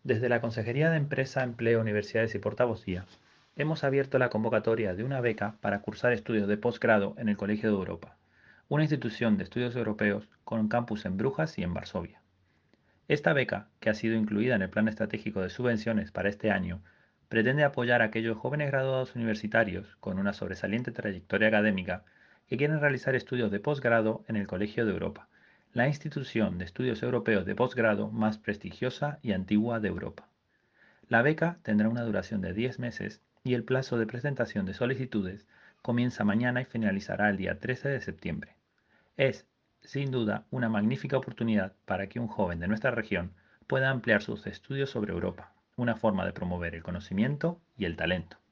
Desde la Consejería de Empresa, Empleo, Universidades y Portavocía, hemos abierto la convocatoria de una beca para cursar estudios de posgrado en el Colegio de Europa, una institución de estudios europeos con un campus en Brujas y en Varsovia. Esta beca, que ha sido incluida en el Plan Estratégico de Subvenciones para este año, pretende apoyar a aquellos jóvenes graduados universitarios con una sobresaliente trayectoria académica que quieren realizar estudios de posgrado en el Colegio de Europa, la institución de estudios europeos de posgrado más prestigiosa y antigua de Europa. La beca tendrá una duración de 10 meses y el plazo de presentación de solicitudes comienza mañana y finalizará el día 13 de septiembre. Es, sin duda, una magnífica oportunidad para que un joven de nuestra región pueda ampliar sus estudios sobre Europa, una forma de promover el conocimiento y el talento.